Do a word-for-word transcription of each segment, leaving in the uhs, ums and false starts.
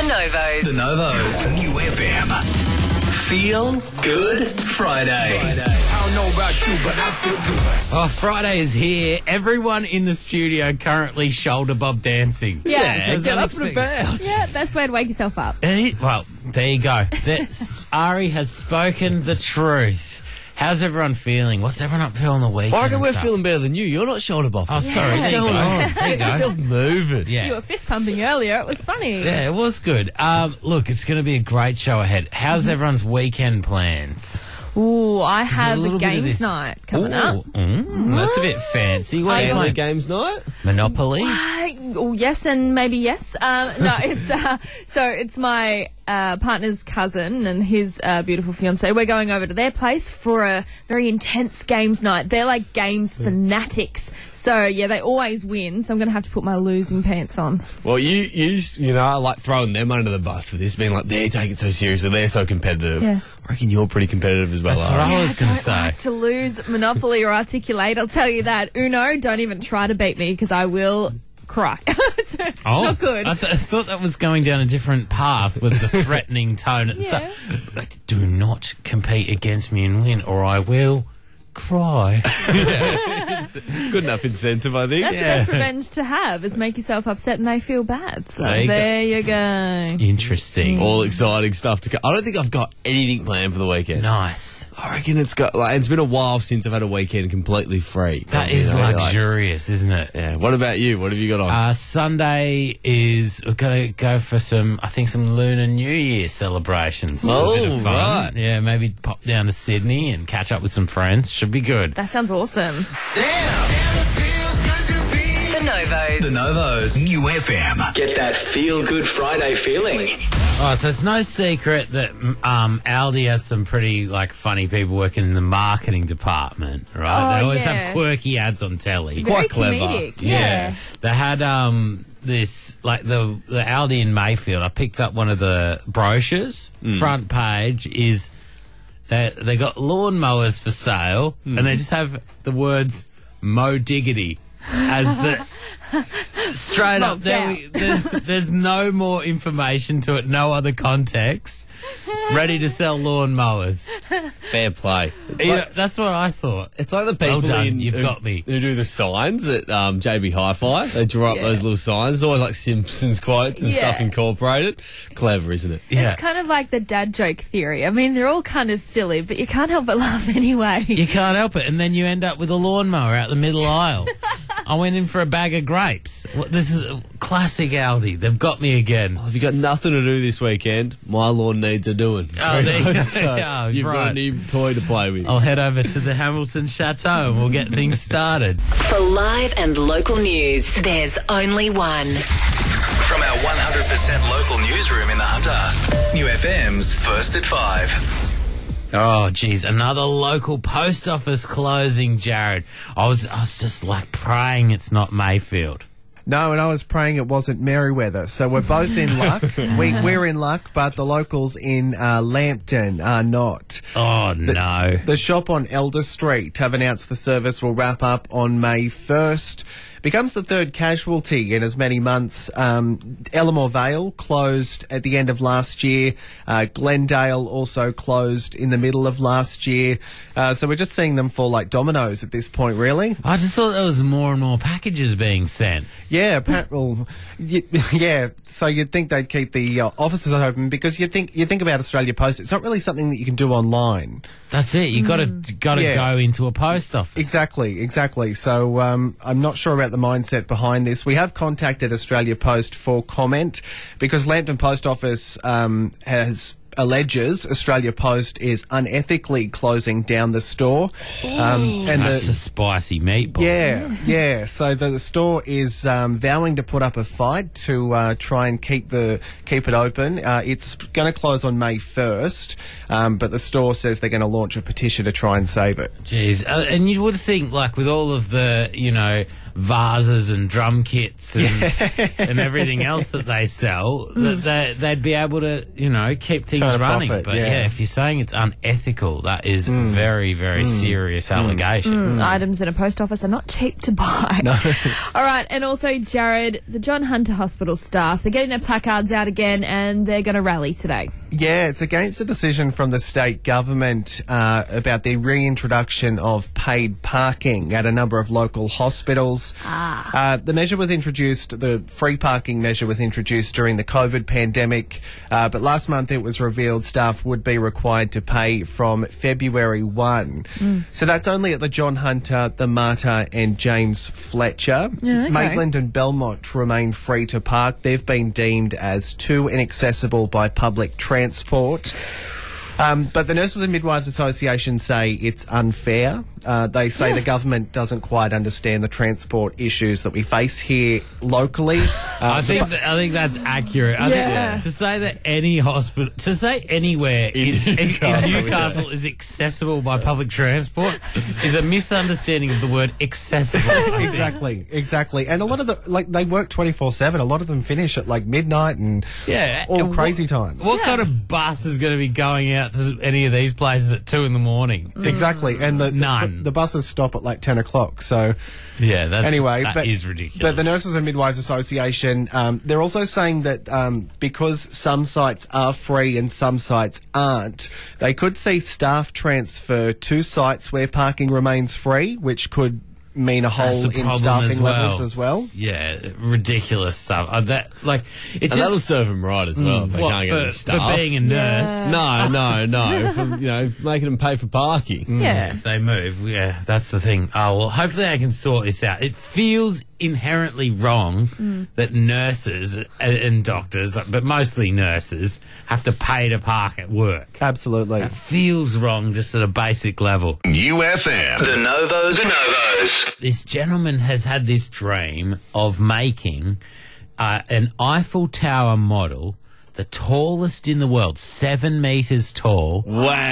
Novos. The Novos. New F M. Feel Good Friday. Friday. I don't know about you, but I feel good. Oh, Friday is here. Everyone in the studio currently shoulder bob dancing. Yeah. it was Get up unexpected. and about. Yeah, best way to wake yourself up. Eh, Well, there you go. That, Ari has spoken the truth. How's everyone feeling? What's everyone up to on the weekend? I reckon and we're stuff? feeling better than you. You're not shoulder bopping. Oh, sorry. What's There you going go. on? There you Get go. yourself moving. Yeah. You were fist pumping earlier. It was funny. Yeah, it was good. Um, look, it's going to be a great show ahead. How's everyone's weekend plans? Ooh, I a have a, little bit of games this- night coming Ooh, up. mm, that's a bit fancy. What are you Family playing? games night? Monopoly? Uh, oh, yes, and maybe yes. Um, no, it's uh, so it's my uh, partner's cousin and his uh, beautiful fiance. We're going over to their place for a very intense games night. They're like games fanatics. So yeah, they always win. So I'm going to have to put my losing pants on. Well, you, you, you know, I like throwing them under the bus for this, being like, they take it so seriously, they're so competitive. Yeah. I reckon you're pretty competitive as well, That's what Ari. I was going to don't say. like to lose Monopoly or Articulate. I'll tell you that. Uno, don't even try to beat me because I will cry. it's it's Oh, not good. I, th- I thought that was going down a different path with the threatening tone and Yeah. stuff. Like, do not compete against me and win, or I will cry. Good enough incentive, I think. That's the best revenge to have, is make yourself upset and they feel bad. So There there you you go. go. Interesting. All exciting stuff to come. I don't think I've got anything planned for the weekend. Nice. I reckon it's got, like, it's been a while since I've had a weekend completely free. That You is know, like- luxurious, isn't it? yeah. What about you? What have you got on? Uh, Sunday is we're going to go for some, I think, some Lunar New Year celebrations. Which is a bit Oh, of fun. right. Yeah, maybe pop down to Sydney and catch up with some friends. Should be good. That sounds awesome. The Novos. The Novos. New F M. Get that Feel Good Friday feeling. Oh, so it's no secret that um, Aldi has some pretty like funny people working in the marketing department, right? Oh, they always yeah. have quirky ads on telly. Very Quite clever. comedic. Yeah. They had um this like the the Aldi in Mayfield. I picked up one of the brochures. Front page is they they got lawnmowers for sale, and they just have the words "Mo Diggity" as the straight up. Mogged There, out. we, there's there's no more information to it, no other context. Ready to sell lawnmowers. Fair play. It's Yeah, like, that's what I thought. it's like the Well people done, in, you've who, got me. who do the signs at um, J B Hi-Fi. They draw up Yeah. those little signs. It's always like Simpsons quotes and Yeah. stuff incorporated. Clever, isn't it? Yeah. It's kind of like the dad joke theory. I mean, they're all kind of silly, but you can't help but laugh anyway. You can't help it, and then you end up with a lawnmower out the middle aisle. I went in for a bag of grapes. What, this is a classic Aldi. They've got me again. If you've got nothing to do this weekend, my lawn needs a doing. Oh, there you go. So Yeah, you've got a right. new toy to play with. I'll head over to the Hamilton Chateau and we'll get things started. For live and local news, there's only one. From our one hundred percent local newsroom in the Hunter. New F M's First at Five. Oh, geez, another local post office closing, Jared. I was, I was just like praying it's not Mayfield. No, and I was praying it wasn't Merriweather. So we're both in luck. we, we're in luck, but the locals in uh, Lambton are not. Oh, no. The shop on Elder Street have announced the service will wrap up on May first. Becomes the third casualty in as many months. Um, Ellamore Vale closed at the end of last year. Uh, Glendale also closed in the middle of last year. Uh, so we're just seeing them fall like dominoes at this point, really. I just thought there was more and more packages being sent. Yeah, apparent, well, y- yeah. So you'd think they'd keep the uh, offices open because you think you think about Australia Post. It's not really something that you can do online. That's it. You got to got to Yeah. go into a post office. Exactly, exactly. So um, I'm not sure about the mindset behind this. We have contacted Australia Post for comment because Lambton Post Office um, has alleges Australia Post is unethically closing down the store. Um, and That's the, a spicy meatball. Yeah, yeah. So the, the store is um, vowing to put up a fight to uh, try and keep the keep it open. Uh, it's going to close on May first, um, but the store says they're going to launch a petition to try and save it. Jeez, uh, and you would think, like, with all of the, you know, vases and drum kits and and everything else that they sell, that they, they'd be able to, you know, keep things Turn a running. profit, but yeah. yeah. if you're saying it's unethical, that is a very, very serious allegation. Mm, items in a post office are not cheap to buy. No. All right, and also, Jared, the John Hunter Hospital staff, they're getting their placards out again and they're going to rally today. Yeah, it's against a decision from the state government uh, about the reintroduction of paid parking at a number of local hospitals. Ah. Uh, the measure was introduced, the free parking measure was introduced during the COVID pandemic, uh, but last month it was revealed staff would be required to pay from February first. Mm. So that's only at the John Hunter, the Mater and James Fletcher. Yeah, okay. Maitland and Belmont remain free to park. They've been deemed as too inaccessible by public transport. Transport. Um, but the Nurses and Midwives Association say it's unfair. Uh, they say the government doesn't quite understand the transport issues that we face here locally. Uh, I think th- I think that's accurate. I Yeah. think to say that any hospital, to say anywhere is in Newcastle, Newcastle is accessible by public transport is a misunderstanding of the word accessible. exactly, exactly. And a lot of the, like, they work twenty-four seven. A lot of them finish at, like, midnight and Yeah, all and crazy what, times. What kind of bus is going to be going out to any of these places at two in the morning? Exactly. And the, None. the, the buses stop at, like, ten o'clock. So... Yeah, that's Anyway, that but, is ridiculous. But the Nurses and Midwives Association, um, they're also saying that um, because some sites are free and some sites aren't, they could see staff transfer to sites where parking remains free, which could mean a That's hole the in problem staffing as well. levels as well. Yeah, ridiculous stuff. Uh, that like it And just that'll serve them right as well. if they what, can't get for, any for staff. being a nurse. Yeah. No, no, no. For, you know, making them pay for parking. Yeah. If they move, yeah, that's the thing. Oh, well, hopefully I can sort this out. It feels inherently wrong Mm. that nurses and, and doctors, but mostly nurses, have to pay to park at work. Absolutely. It feels wrong just at a basic level. U F M. The Novos. The Novos. This gentleman has had this dream of making uh, an Eiffel Tower model, the tallest in the world, seven metres tall,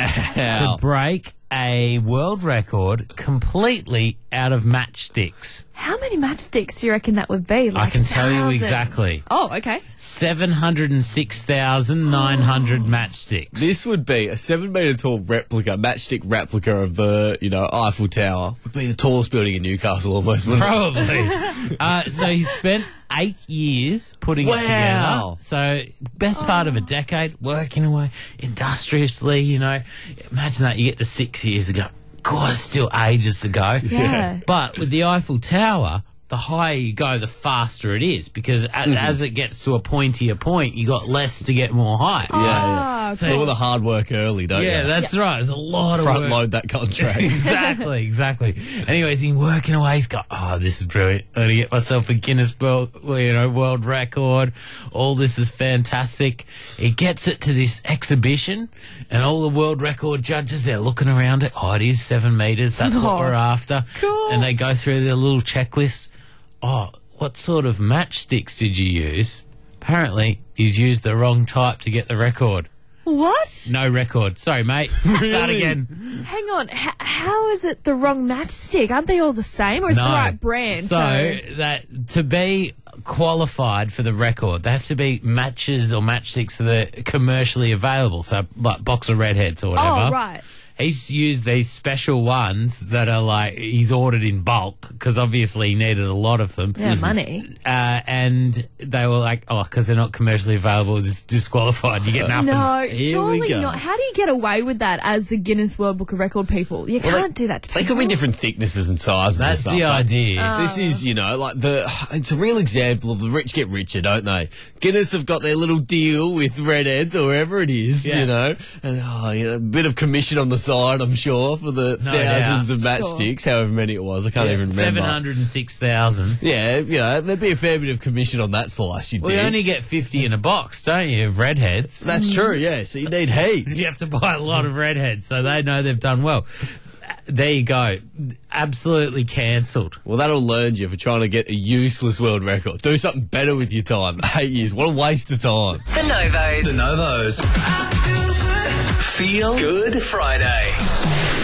Wow. to break a world record completely out of matchsticks. How many matchsticks do you reckon that would be? Like can tell you thousands. exactly. Oh, okay. seven hundred six thousand nine hundred matchsticks. This would be a seven metre tall replica, matchstick replica of the, you know, Eiffel Tower. Would be the tallest building in Newcastle almost, wouldn't it? Probably. uh, so he spent eight years putting it Wow. together. So best part of a decade, working away industriously, you know. Imagine that, you get to six years ago. God, still ages to go. Yeah. But with the Eiffel Tower, the higher you go, the faster it is, because a as it gets to a pointier point, you got less to get more height. Yeah, yeah. Ah, So- Do all the hard work early, don't Yeah, you? that's right. There's a lot of Front work. load that contract. exactly, exactly. Anyways, he's working away. He's got, oh, this is brilliant. I'm going to get myself a Guinness World, you know, world record. All this is fantastic. He gets it to this exhibition, and all the world record judges, they're looking around it. Oh, it is seven metres. That's what Oh, we're after. cool. And they go through their little checklist. Oh, what sort of matchsticks did you use? Apparently, he's used the wrong type to get the record. What? No record. Sorry, mate. Start again. Hang on. H- how is it the wrong matchstick? Aren't they all the same, or is it the right brand? So, that to be qualified for the record, they have to be matches or matchsticks that are commercially available. So, like box of redheads or whatever. Oh, right. He's used these special ones that are like he's ordered in bulk because obviously he needed a lot of them. Yeah, money. Uh, and they were like, oh, because they're not commercially available, it's disqualified. You get nothing. No, Here we surely go. not. How do you get away with that as the Guinness World Book of Record people? You can't do that to They people. could be different thicknesses and sizes. That's and the stuff, but idea. This is, you know, like the. It's a real example of the rich get richer, don't they? Guinness have got their little deal with redheads or wherever it is, Yeah. you know, and oh, you know, a bit of commission on the side, I'm sure, for the No thousands doubt. of matchsticks, however many it was. I can't even remember. Seven hundred and six thousand. Yeah, you know, there'd be a fair bit of commission on that slice. You Well, you did. only get fifty in a box, don't you, of redheads? That's true. Yeah, so you need heaps. You have to buy a lot of redheads, so they know they've done well. There you go. Absolutely cancelled. Well, that'll learn you for trying to get a useless world record. Do something better with your time. Eight years. What a waste of time. The Novos. The Novos. Feel Good Friday.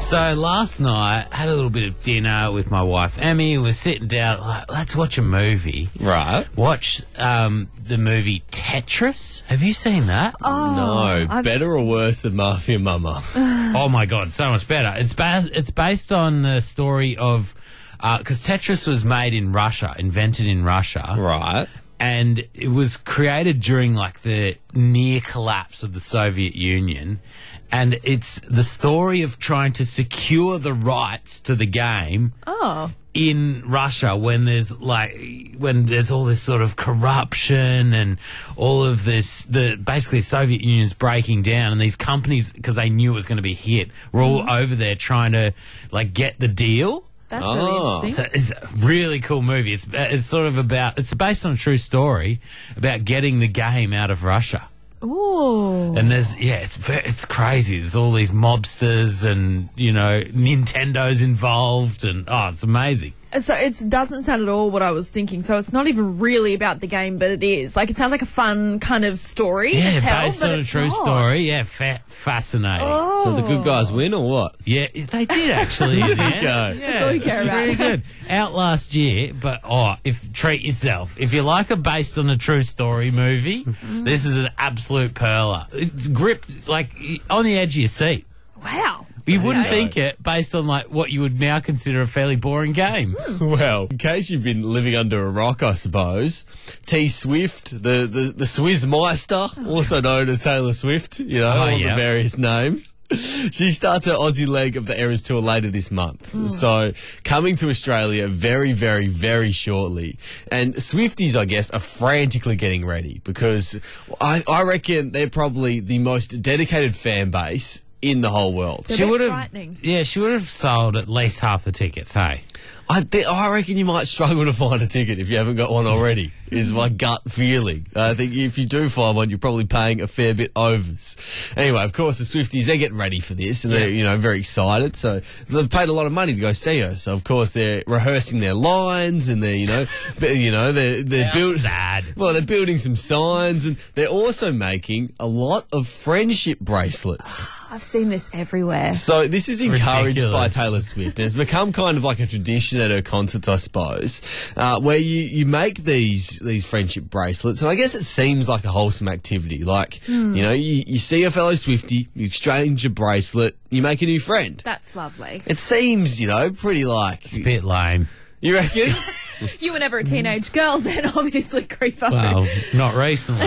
So last night, I had a little bit of dinner with my wife, Emmy. We're sitting down, like, let's watch a movie. Right. Watch um, the movie Tetris. Have you seen that? Oh, No, I've better or worse than Mafia Mama? Oh my God, so much better. It's ba- it's based on the story of, because Tetris was made in Russia, invented in Russia. Right. And it was created during like the near collapse of the Soviet Union. And it's the story of trying to secure the rights to the game Oh. in Russia when there's like when there's all this sort of corruption and all of this, the basically Soviet Union's breaking down, and these companies, because they knew it was going to be hit, were all over there trying to like get the deal. That's Oh. really interesting. So it's a really cool movie. It's it's sort of about, it's based on a true story about getting the game out of Russia. Ooh. And there's, yeah, it's ve- it's crazy. There's all these mobsters and, you know, Nintendo's involved, and oh, it's amazing. So it doesn't sound at all what I was thinking. So it's not even really about the game, but it is. Like, it sounds like a fun kind of story Yeah, to tell, based but on a it's true not. story. Yeah, fa- fascinating. Oh. So the good guys win or what? Yeah, they did actually. in the end. go. Yeah, That's all you care about. Very good. Out last year, but oh, if treat yourself. If you like a based on a true story movie, this is an absolute perler. It's gripped like on the edge of your seat. Wow. You wouldn't Okay. think it based on like what you would now consider a fairly boring game. Well, in case you've been living under a rock, I suppose, T Swift, the, the, the Swizzmeister, also known as Taylor Swift, you know, Oh, all yeah. the various names. She starts her Aussie leg of the Eras Tour later this month. So coming to Australia very, very, very shortly. And Swifties, I guess, are frantically getting ready because I, I reckon they're probably the most dedicated fan base in the whole world. They're She a bit would have, frightening. yeah, she would have sold at least half the tickets. Hey, I, th- I reckon you might struggle to find a ticket if you haven't got one already, is my gut feeling. I think if you do find one, you're probably paying a fair bit overs. Anyway, of course, the Swifties, they're getting ready for this, and they're, you know, very excited. So they've paid a lot of money to go see her. So, of course, they're rehearsing their lines, and they're, you know, b- you know, they're, they're How building... sad. Well, they're building some signs, and they're also making a lot of friendship bracelets. I've seen this everywhere. So this is encouraged Ridiculous. by Taylor Swift, and it's become kind of like a tradition at her concerts, I suppose, uh, where you, you make these these friendship bracelets, and I guess it seems like a wholesome activity. Like, you know, you, you see a fellow Swiftie, you exchange a bracelet, you make a new friend. That's lovely. It seems, you know, pretty like... it's a bit lame. You reckon? You were never a teenage girl, then obviously, Creeper. Well, not recently.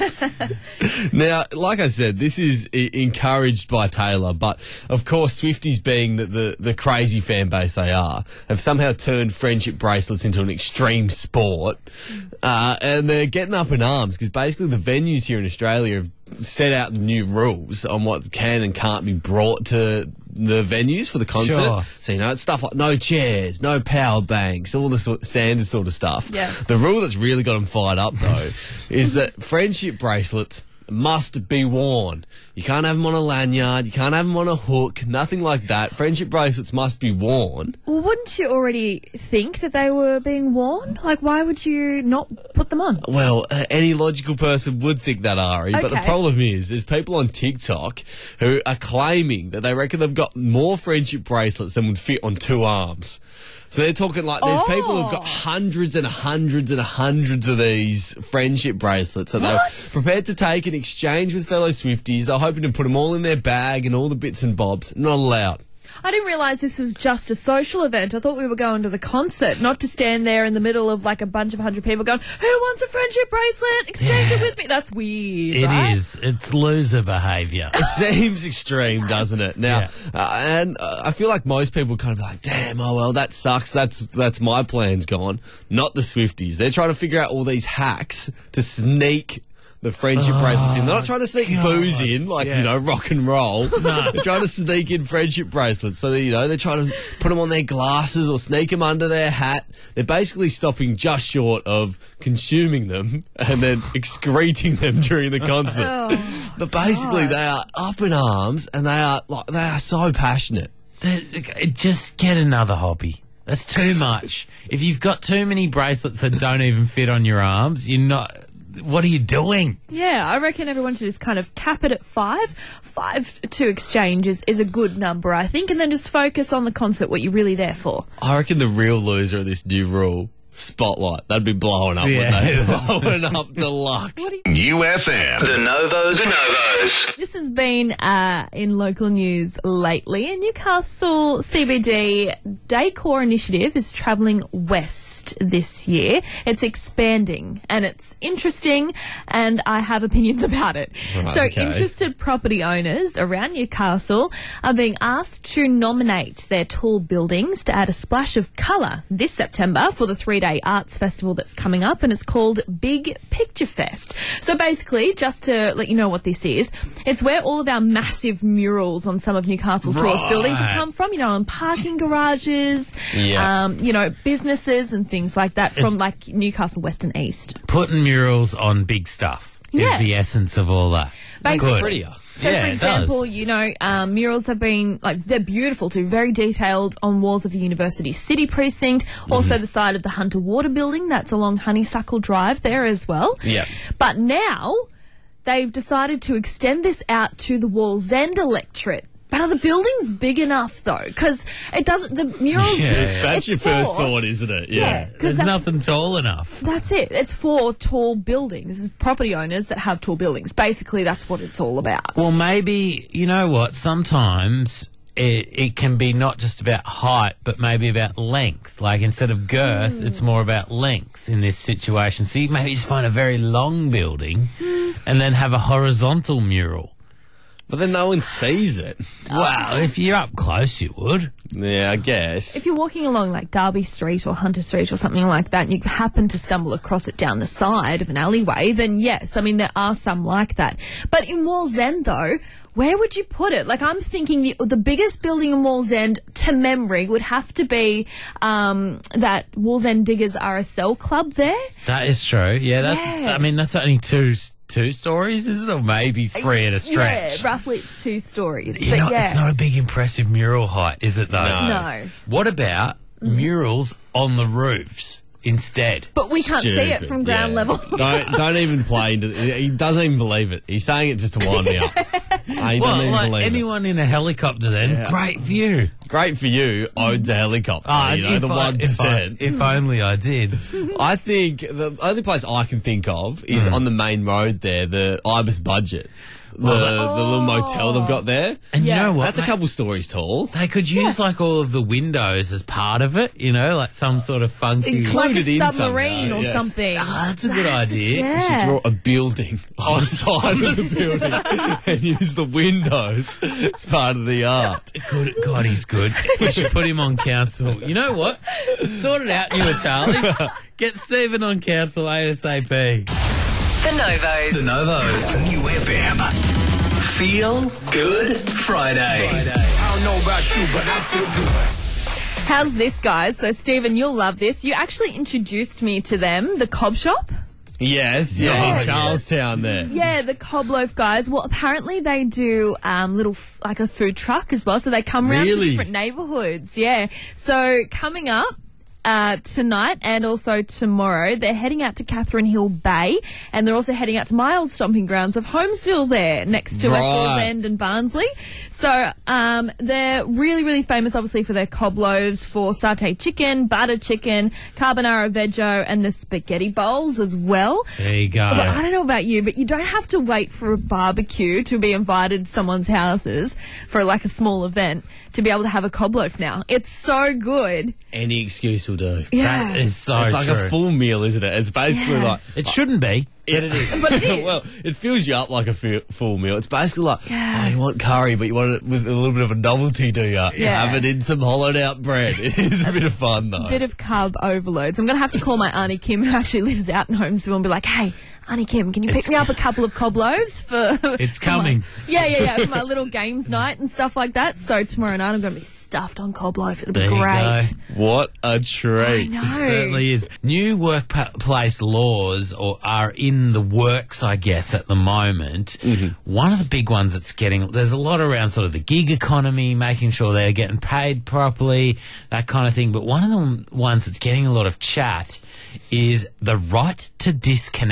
Now, like I said, this is I- encouraged by Taylor, but of course, Swifties, being the, the, the crazy fan base they are, have somehow turned friendship bracelets into an extreme sport, uh, and they're getting up in arms because basically the venues here in Australia have set out the new rules on what can and can't be brought to the venues for the concert. Sure. So, you know, it's stuff like no chairs, no power banks, all the sort standard sort of stuff. Yeah. The rule that's really got them fired up, though, is that friendship bracelets must be worn. You can't have them on a lanyard, you can't have them on a hook, nothing like that. Friendship bracelets must be worn. Well, wouldn't you already think that they were being worn? Like, why would you not put them on? Well, uh, any logical person would think that, Ari, but the Okay. problem is, there's people on TikTok who are claiming that they reckon they've got more friendship bracelets than would fit on two arms. So they're talking like there's people who've got Oh. hundreds and hundreds and hundreds of these friendship bracelets that they're What? prepared to take and exchange with fellow Swifties. They're hoping to put them all in their bag and all the bits and bobs. Not allowed. I didn't realise this was just a social event. I thought we were going to the concert, not to stand there in the middle of like a bunch of hundred people going, "Who wants a friendship bracelet? Exchange it with me." That's weird. It right? is. It's loser behaviour. It seems extreme, doesn't it? Now, Yeah. uh, and uh, I feel like most people kind of be like, damn, oh well, that sucks. That's that's my plan's gone. Not the Swifties. They're trying to figure out all these hacks to sneak the friendship bracelets in. They're not trying to sneak booze in, like, Yeah. you know, rock and roll. They're trying to sneak in friendship bracelets. So, that, you know, they're trying to put them on their glasses or sneak them under their hat. They're basically stopping just short of consuming them and then excreting them during the concert. Oh, But basically, they are up in arms and they are like they are so passionate. They- Just get another hobby. That's too much. If you've got too many bracelets that don't even fit on your arms, you're not. what are you doing? Yeah, I reckon everyone should just kind of cap it at five. Five to exchange is, is a good number, I think, and then just focus on the concert, what you're really there for. I reckon the real loser of this new rule, Spotlight. That'd be blowing up, Yeah. wouldn't they? Blowing up deluxe. U F M. The Novos. The Novos. This has been uh, in local news lately. A Newcastle C B D Decor initiative is travelling west this year. It's expanding and it's interesting, and I have opinions about it. Right, so okay. interested property owners around Newcastle are being asked to nominate their tall buildings to add a splash of colour this September for the three-day arts festival that's coming up, and it's called Big Picture Fest. So basically, just to let you know what this is, it's where all of our massive murals on some of Newcastle's tallest Right. buildings have come from, you know, on parking garages, Yeah. um, you know, businesses and things like that from It's- like Newcastle West and East. Putting murals on big stuff Yeah. is the essence of all that. Basically. Good. Prettier. So, Yeah, for it example, does. you know, um, murals have been, like, they're beautiful too, very detailed on walls of the University City Precinct, Mm-hmm. also the side of the Hunter Water Building, that's along Honeysuckle Drive there as well. Yeah. But now, they've decided to extend this out to the Wallsend electorate. But are the buildings big enough, though? Because it doesn't, the murals... Yeah. That's it's your first for- thought, isn't it? Yeah, Yeah. because There's that's, nothing tall enough. that's it. It's for tall buildings. It's property owners that have tall buildings. Basically, that's what it's all about. Well, maybe, you know what, sometimes it, it can be not just about height, but maybe about length. Like, instead of girth, Hmm. it's more about length in this situation. So you maybe just find a very long building Hmm. and then have a horizontal mural. But then no one sees it. Well, if you're up close, you would. Yeah, I guess. If you're walking along like Derby Street or Hunter Street or something like that and you happen to stumble across it down the side of an alleyway, then yes, I mean, there are some like that. But in Wallsend, though, where would you put it? Like, I'm thinking the, the biggest building in Wallsend, to memory, would have to be um, that Wallsend Diggers R S L club there. That is true. Yeah, that's, Yeah. I mean, that's only two two stories, is it? Or maybe three at a stretch. Yeah, roughly it's two stories. You but know, yeah. it's not a big impressive mural height, is it though? No. No. What about murals on the roofs instead? But we can't see it Stupid, from ground yeah. level. don't don't even play into it. He doesn't even believe it. He's saying it just to wind me up. Uh, he Well, doesn't even like believe anyone in a helicopter then, Yeah. great view. it. Great for you, owns a helicopter. Ah, you know, if the I- one if I- percent. If only I did. I think the only place I can think of is Hmm. on the main road there, the Ibis Budget. The, Well, the little motel they've got there. And Yeah. you know what? That's a mate? couple stories tall. They could use like all of the windows as part of it, you know, like some sort of funky. Include- Like Included a in submarine somehow, or yeah. something. Ah, that's a good That's- idea. Yeah. You should draw a building on the side of the building and use the windows as part of the art. Good, God, he's good. We should put him on council. You know what? Sort it out, you Itali. Get Stephen on council ASAP. The Novos. The Novos. New F M. Feel Good Friday. I don't know about you, but I feel good. How's this, guys? So, Stephen, you'll love this. You actually introduced me to them, the Cob Shop. Yes, yeah, Yeah. in Charlestown there. Yeah, the Cob Loaf guys. Well, apparently they do um, little, f- like a food truck as well. So they come around to Really? different neighbourhoods. Yeah. So coming up uh, tonight and also tomorrow, they're heading out to Catherine Hill Bay, and they're also heading out to my old stomping grounds of Holmesville there, next to West Right. End and Barnsley. So um, they're really, really famous, obviously, for their cob loaves, for satay chicken, butter chicken, carbonara veggie, and the spaghetti bowls as well. There you go. But I don't know about you, but you don't have to wait for a barbecue to be invited to someone's houses for like a small event to be able to have a cob loaf now. It's so good. Any excuse will do. Yeah. That is so It's like true. a full meal, isn't it? It's basically Yeah. like It shouldn't be, but it is. But it is. well, it fills you up like a fu- full meal. It's basically like, oh, you want curry, but you want it with a little bit of a novelty, do you? Yeah. Have it in some hollowed out bread. It is a bit of fun, though. Bit of carb overloads. I'm going to have to call my Auntie Kim, who actually lives out in Holmesville, and be like, hey, Auntie Kim, can you pick It's me up a couple of cob loaves for... It's for my- coming. yeah, yeah, yeah, for my little games night and stuff like that. So tomorrow night I'm going to be stuffed on cob loaf. It'll be There you great. go. What a treat. know. It certainly is. New workplace laws or are in the works, I guess, at the moment. One of the big ones that's getting, there's a lot around sort of the gig economy, making sure they're getting paid properly, that kind of thing. But one of the ones that's getting a lot of chat is the right to disconnect.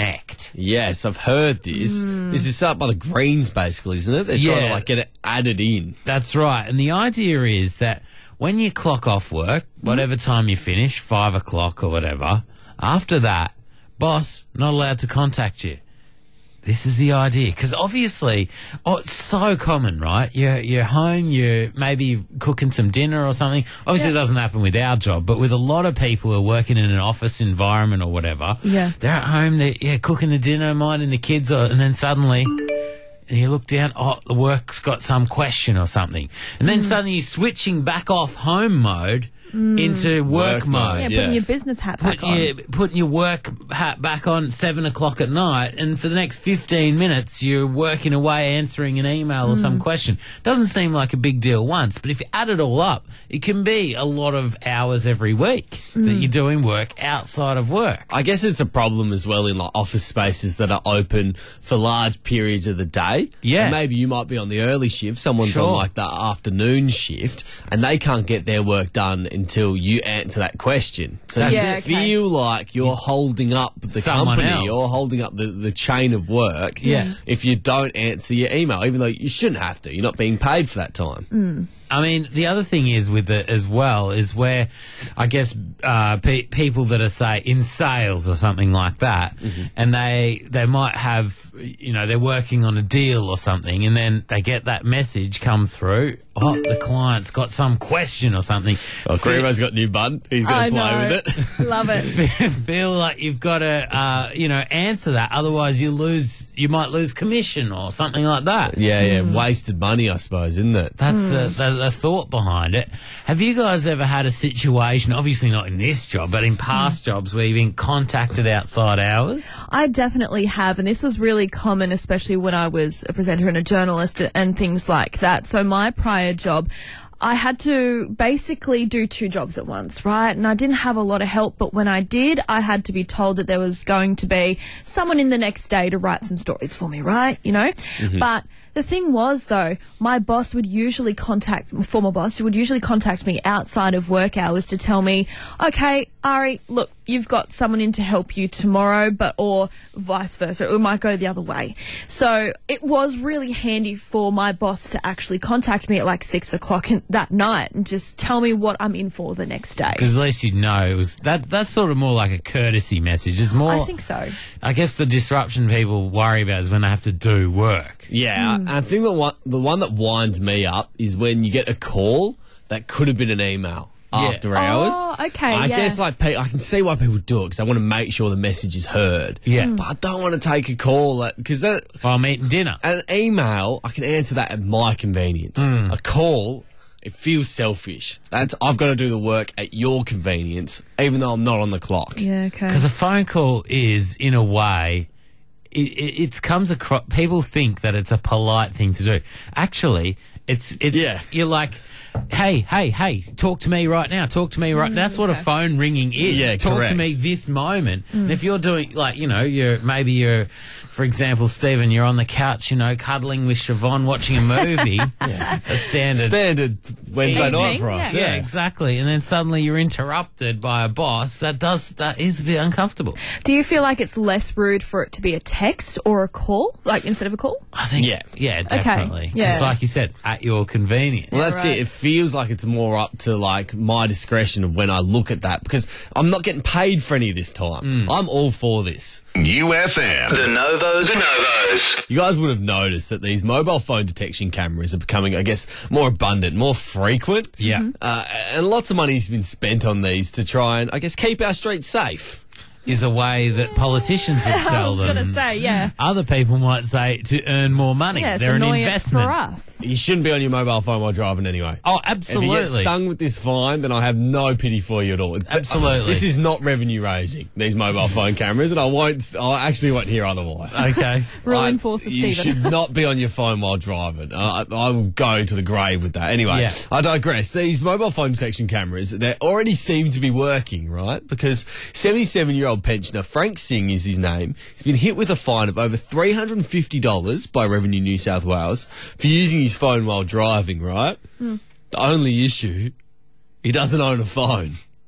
yet. Yes, I've heard this. This is set up by the Greens, basically, isn't it? They're trying Yeah. to like get it added in. That's right. And the idea is that when you clock off work, whatever time you finish, five o'clock or whatever, after that, boss, not allowed to contact you. This is the idea. Because obviously, oh, it's so common, right? You're, you're home, you're maybe cooking some dinner or something. Obviously, it doesn't happen with our job, but with a lot of people who are working in an office environment or whatever, Yeah. they're at home, they're yeah, cooking the dinner, minding the kids, or, and then suddenly... And you look down, oh, the work's got some question or something. And then suddenly you're switching back off home mode into work, Work mode. mode. Yeah, Yeah. putting your business hat back Putting on. your, putting your work hat back on at seven o'clock at night, and for the next fifteen minutes, you're working away answering an email or some question. Doesn't seem like a big deal once, but if you add it all up, it can be a lot of hours every week that you're doing work outside of work. I guess it's a problem as well in like office spaces that are open for large periods of the day. Yeah. And maybe you might be on the early shift, someone's Sure. on like the afternoon shift, and they can't get their work done until you answer that question. So That's you it. Yeah, okay. feel like you're holding up the Someone company else. or holding up the, the chain of work Yeah. if you don't answer your email, even though you shouldn't have to. You're not being paid for that time. I mean, the other thing is with it as well is where I guess uh, pe- people that are, say, in sales or something like that, and they they might have, you know, they're working on a deal or something, and then they get that message come through, oh, the client's got some question or something. Oh, Cremo's got new bun. He's I going to play know. with it. Love it. Feel like you've got to, uh, you know, answer that. Otherwise, you lose, you might lose commission or something like that. Yeah, yeah. Wasted money, I suppose, isn't it? That's the, the, the thought behind it. Have you guys ever had a situation, obviously not in this job, but in past jobs where you've been contacted outside hours? I definitely have, and this was really common, especially when I was a presenter and a journalist and things like that. So my prior job, I had to basically do two jobs at once, right? And I didn't have a lot of help, but when I did, I had to be told that there was going to be someone in the next day to write some stories for me, right? You know? But the thing was, though, my boss would usually contact, former boss, would usually contact me outside of work hours to tell me, okay, Ari, look, you've got someone in to help you tomorrow, but, or vice versa. It might go the other way. So it was really handy for my boss to actually contact me at like six o'clock in, that night and just tell me what I'm in for the next day. Because at least you know it was that. That's sort of more like a courtesy message. It's more. I think so. I guess the disruption people worry about is when they have to do work. Yeah, I, I think the one the one that winds me up is when you get a call that could have been an email Yeah. after hours. Oh, okay, I yeah. guess like pe- I can see why people do it because they want to make sure the message is heard. Yeah. Hmm. but I don't want to take a call because that While I'm eating dinner. an email I can answer that at my convenience. Hmm. A call. It feels selfish. That's I've got to do the work at your convenience, even though I'm not on the clock. Yeah, okay. Because a phone call is, in a way, it, it, it comes across. People think that it's a polite thing to do. Actually, it's it's Yeah. you're like, hey, hey, hey, talk to me right now. Talk to me right. That's what a phone ringing is. Yeah, talk correct. to me this moment. And if you're doing like, you know, you're maybe you're, for example, Stephen, you're on the couch, you know, cuddling with Siobhan, watching a movie. A standard. Standard Wednesday night Evening, for us. yeah. Yeah, exactly. And then suddenly you're interrupted by a boss. That does that is a bit uncomfortable. Do you feel like it's less rude for it to be a text or a call, like instead of a call? I think. Yeah. yeah, definitely. yeah. It's like you said, at your convenience. Well, that's right. it. It feels like it's more up to like my discretion of when I look at that because I'm not getting paid for any of this time. I'm all for this. U F M. The Novos. The Novos. You guys would have noticed that these mobile phone detection cameras are becoming, I guess, more abundant, more frequent. Yeah. Mm-hmm. Uh, and lots of money's been spent on these to try and, I guess, keep our streets safe. Is a way that politicians would I sell was them. going to say, yeah. Other people might say to earn more money. Yeah, it's They're an annoyance investment. for us. You shouldn't be on your mobile phone while driving anyway. Oh, If you absolutely. get stung with this fine, then I have no pity for you at all. Absolutely. This is not revenue raising, these mobile phone cameras, and I won't, I actually won't hear otherwise. Okay. Rule I- enforcer, You Stephen. should not be on your phone while driving. Uh, I, I will go to the grave with that. Anyway, Yeah. I digress. These mobile phone detection cameras, they already seem to be working, right? Because seventy-seven-year-old pensioner Frank Singh is his name. He's been hit with a fine of over three hundred fifty dollars by Revenue New South Wales for using his phone while driving, right? The only issue, he doesn't own a phone. How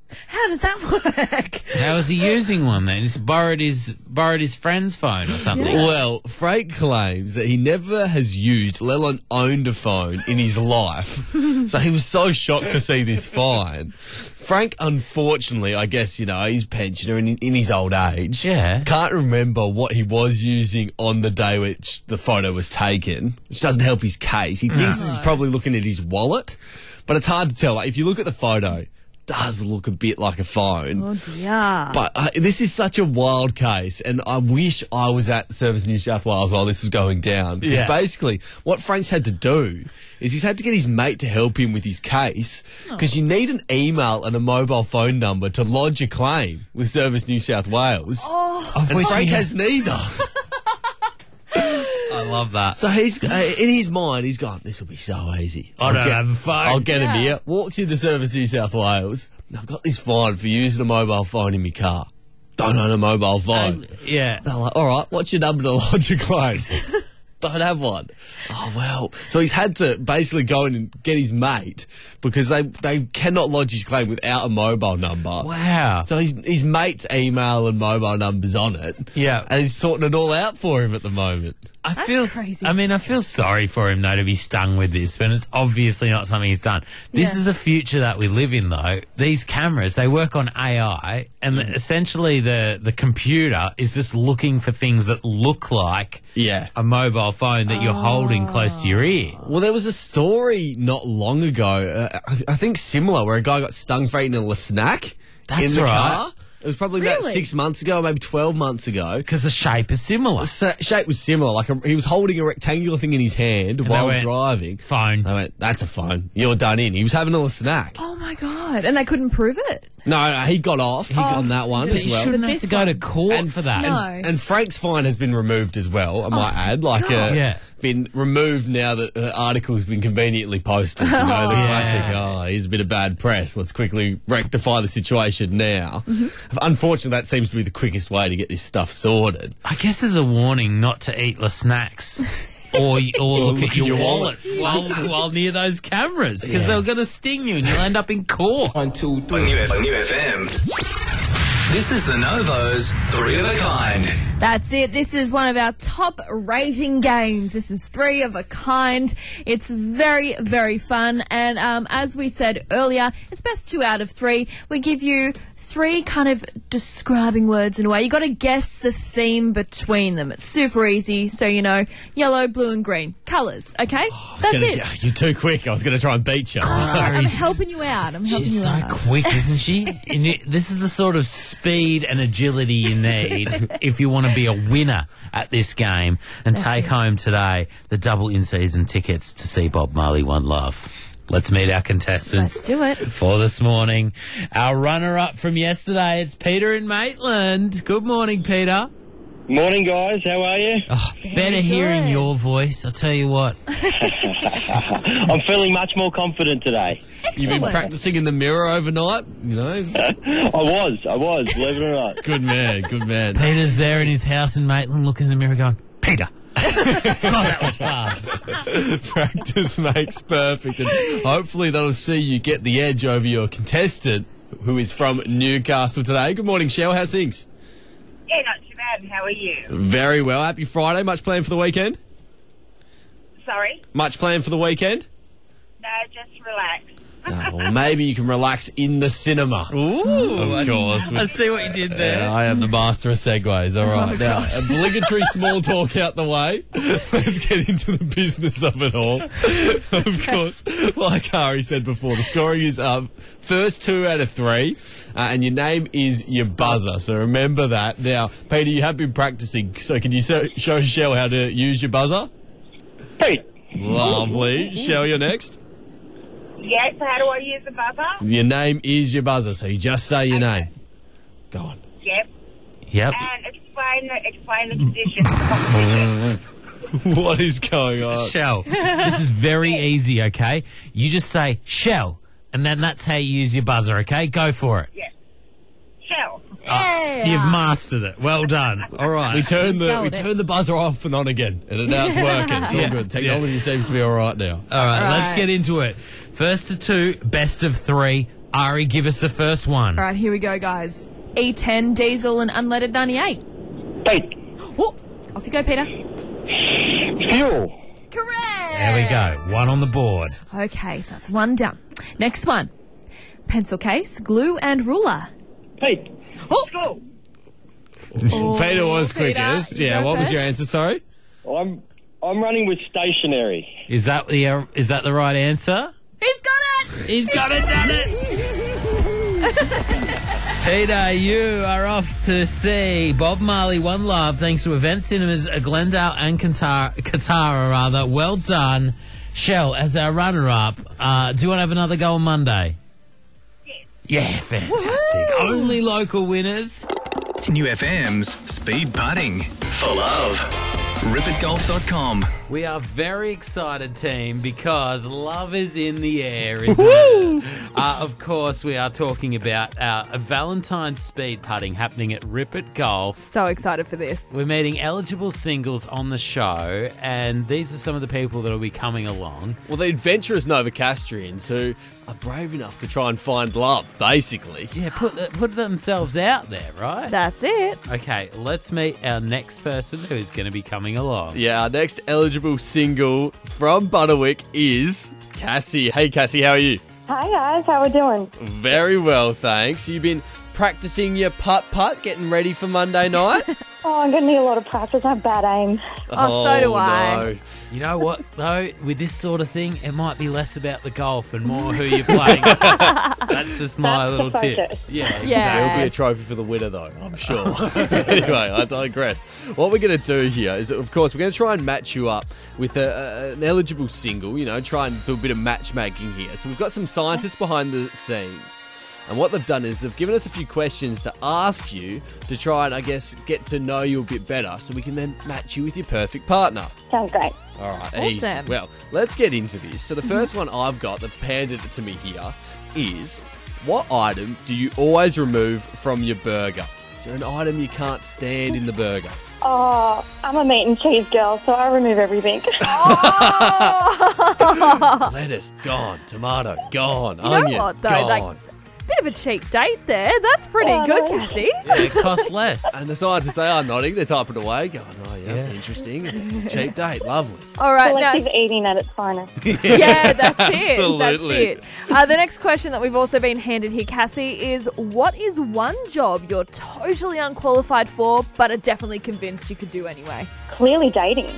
How does that work? How is he using one then? He's borrowed his borrowed his friend's phone or something. Well, Frank claims that he never has used, let alone owned a phone in his life. So he was so shocked to see this fine. Frank, unfortunately, I guess, you know, he's a pensioner in, in his old age. Yeah. Can't remember what he was using on the day which the photo was taken, which doesn't help his case. He thinks he's probably looking at his wallet, but it's hard to tell. Like, if you look at the photo, it does look a bit like a phone. Oh, dear. But uh, this is such a wild case, and I wish I was at Service New South Wales while this was going down. Because Yeah. basically, what Frank's had to do is he's had to get his mate to help him with his case, because you need an email and a mobile phone number to lodge a claim with Service New South Wales. Of and which Frank he- has neither. I love that. So he's uh, in his mind, he's gone, this will be so easy. I don't get, have a phone. I'll get him Yeah. here. Walks into Service New South Wales. I've got this fine for using a mobile phone in my car. Don't own a mobile phone. Yeah. They're like, all right, what's your number to lodge a claim? Don't have one. Oh, well. So he's had to basically go in and get his mate because they, they cannot lodge his claim without a mobile number. Wow. So his, his mate's email and mobile number's on it. Yeah. And he's sorting it all out for him at the moment. I That's feel crazy. I mean, I feel sorry for him though to be stung with this, but it's obviously not something he's done. This Yeah. is the future that we live in, though. These cameras, they work on A I, and essentially the the computer is just looking for things that look like Yeah. a mobile phone that you're holding close to your ear. Well, there was a story not long ago, uh, I, I think similar, where a guy got stung for eating a snack That's in the right. car. It was probably about Really? six months ago, maybe twelve months ago. Because the shape is similar. The sa- shape was similar. Like a, he was holding a rectangular thing in his hand they while went, driving. Phone. They went, "That's a phone. You're done in." He was having a little snack. Oh, my God. And they couldn't prove it? No, no, he got off. He got on that one But as you well. shouldn't But have to this go to one- court And- for that. No. And, and Frank's fine has been removed as well, I might add. Like, uh, God. Yeah. been removed now that the article's been conveniently posted. You know, the classic, oh, here's a bit of bad press. Let's quickly rectify the situation now. Unfortunately, that seems to be the quickest way to get this stuff sorted. I guess there's a warning not to eat the snacks. Or, or look at your, wallet, while, while near those cameras, because they're going to sting you and you'll end up in court. One, two, On three. New, on New F M. This is the Novo's Three of a Kind. That's it. This is one of our top rating games. This is three of a kind. It's very, very fun. And um, as we said earlier, it's best two out of three. We give you three kind of describing words in a way. You got to guess the theme between them. It's super easy. So, you know, yellow, blue and green. Colours, okay? That's Gonna- it. You're too quick. I was going to try and beat you. I'm helping you out. I'm helping She's you so out. quick, isn't she? And you, this is the sort of speed and agility you need if you want to be a winner at this game and take home today the double in-season tickets to see Bob Marley One Love. Let's meet our contestants. Let's do it. For this morning. Our runner-up from yesterday, it's Peter in Maitland. Good morning, Peter. Morning, guys. How are you? Oh, better hearing good. your voice, I'll tell you what. I'm feeling much more confident today. You've been Excellent. practicing in the mirror overnight, you know? I was, I was, believe it or not. Good man, good man. Peter's there in his house in Maitland looking in the mirror going, Peter. Oh, that was fast. Practice makes perfect, and hopefully that'll see you get the edge over your contestant, who is from Newcastle today. Good morning, Shell. How's things? Yeah, not too bad. How are you? Very well. Happy Friday. Much planned for the weekend? Sorry? Much planned for the weekend? No, just relax. Oh, well, maybe you can relax in the cinema. Ooh, Of course. I see what you did there. Yeah, I am the master of segues. All right. Now, obligatory small talk out the way. Let's get into the business of it all. Of course, like Ari said before, the scoring is um, first two out of three, uh, and your name is your buzzer. So remember that. Now, Peter, you have been practicing, so can you so- show Shell how to use your buzzer? Hey, Lovely. Shell, you're next. Yes, how do I use the buzzer? Your name is your buzzer, so you just say your name. Go on. Yep. Yep. And explain the, explain the conditions of the competition. What is going on? Shell. This is very easy, okay? You just say shell, and then that's how you use your buzzer, okay? Go for it. Yes. Shell. Yeah. You've mastered it. Well done. All right. We turn the we nailed it. turn the buzzer off and on again, and now it's working. It's all Yeah. good. Technology seems to be all right now. All right, let's Right. get into it. First to two, best of three. Ari, give us the first one. All right, here we go, guys. E ten, diesel, and unleaded ninety-eight. Pete. Oh, off you go, Peter. Fuel. Correct. There we go. One on the board. Okay, so that's one down. Next one. Pencil case, glue, and ruler. Pete. Oh, Go. Peter was Peter, quickest. you Yeah, go what was your first. answer, sorry? I'm I'm running with stationary. Is that the uh, is that the right answer? he's got it. He's got it, done it. Peter, you are off to see Bob Marley, One Love, thanks to Event Cinemas, uh, Glendale and Qatar, Qatar, rather. Well done. Shell, as our runner-up, uh, do you want to have another go on Monday? Yeah, fantastic. Only local winners. New F M's Speed Putting. For love. rip it golf dot com. We are very excited, team, because love is in the air, isn't it? Uh, of course, we are talking about our Valentine's speed putting happening at Rip It Golf. So excited for this. We're meeting eligible singles on the show, and these are some of the people that will be coming along. Well, the adventurous Novocastrians who are brave enough to try and find love, basically. Yeah, put put themselves out there, right? That's it. Okay, let's meet our next person who is going to be coming along. Yeah, our next eligible single from Butterwick is Cassie. Hey, Cassie, how are you? Hi guys, how we doing? Very well, thanks. You've been practicing your putt-putt, getting ready for Monday night? Oh, I'm gonna need a lot of practice. I have bad aim. Oh, so do I. No. You know what, though? With this sort of thing, it might be less about the golf and more who you're playing. That's just my That's the little tip. focus. Yeah, exactly. Yeah. There'll be a trophy for the winner, though, I'm sure. Anyway, I digress. What we're going to do here is, of course, we're going to try and match you up with a, a, an eligible single, you know, try and do a bit of matchmaking here. So we've got some scientists behind the scenes. And what they've done is they've given us a few questions to ask you to try and, I guess, get to know you a bit better so we can then match you with your perfect partner. Sounds great. All right, Awesome. easy. Well, let's get into this. So the first one I've got, they've handed it to me here, is what item do you always remove from your burger? Is there an item you can't stand in the burger? Oh, I'm a meat and cheese girl, so I remove everything. Lettuce, gone. Tomato, gone. You know Onion, what, though? gone. Like, bit of a cheap date there. That's pretty Oh, good, no. Cassie. Yeah, it costs less. And the scientists, they are nodding. They're typing away, going, oh, yeah, Yeah. interesting. Cheap date, lovely. All right, now. Selective eating at its finest. Yeah, that's it. Absolutely. That's it. Uh, the next question that we've also been handed here, Cassie, is what is one job you're totally unqualified for, but are definitely convinced you could do anyway? Clearly dating.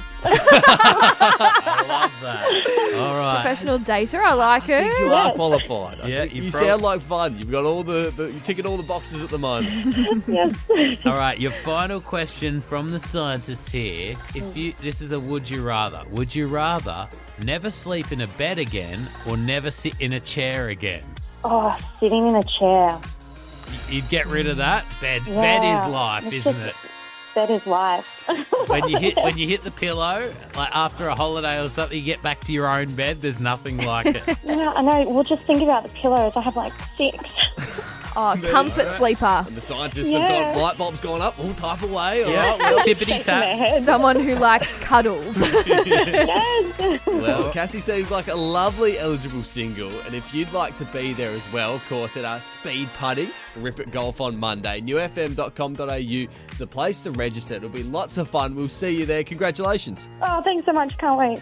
I love that. All right. Professional dater, I like I think you her. are qualified. I Yeah, think you you prob- sound like fun. You've got all the, the you're ticking all the boxes at the moment. Yes. All right, your final question from the scientists here. If you, this is a would you rather. Would you rather never sleep in a bed again or never sit in a chair again? Oh, sitting in a chair. You'd get rid of that? Bed Yeah. bed is life, It's isn't just- it? That is life. When you hit when you hit the pillow, like after a holiday or something, you get back to your own bed, there's nothing like it. Yeah, I know. Well, just think about the pillows. I have like six. Oh, comfort sleeper. And the scientists Yeah. have got light bulbs going up, all type of way. All Yeah, right, well, tippity Shaking their tap. head. Someone who likes cuddles. Yes. well, Cassie seems like a lovely eligible single, and if you'd like to be there as well, of course, at our speed putting, Rip It Golf on Monday, new f m dot com dot a u is the place to register. It'll be lots of fun. We'll see you there. Congratulations. Oh, thanks so much. Can't wait.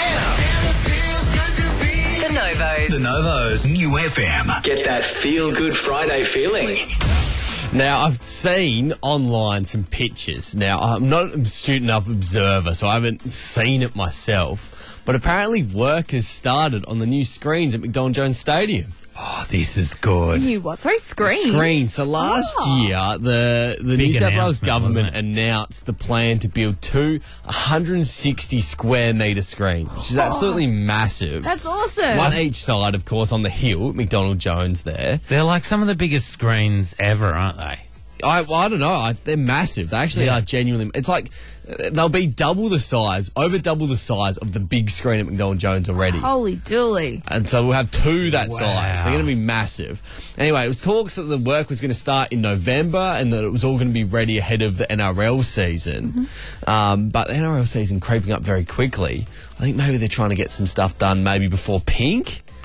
The Novos. The Novos. New F M. Get that feel good Friday feeling. Now, I've seen online some pictures. Now, I'm not a astute enough observer, so I haven't seen it myself. But apparently work has started on the new screens at McDonald Jones Stadium. Oh, this is good. You what? Sorry, screen. Screens. So last Oh. year, the, the New Big South Wales announcement, government wasn't it? announced the plan to build two one hundred sixty square metre screens, which is absolutely massive. That's awesome. One each side, of course, on the hill, McDonald Jones there. They're like some of the biggest screens ever, aren't they? I, well, I don't know. I, they're massive. They actually Yeah. are genuinely. It's like uh, they'll be double the size, over double the size of the big screen at McDonald Jones already. Holy dooly. And so we'll have two that Wow. size. They're going to be massive. Anyway, it was talks that the work was going to start in November and that it was all going to be ready ahead of the N R L season. Mm-hmm. Um, but the N R L season creeping up very quickly. I think maybe they're trying to get some stuff done maybe before Pink.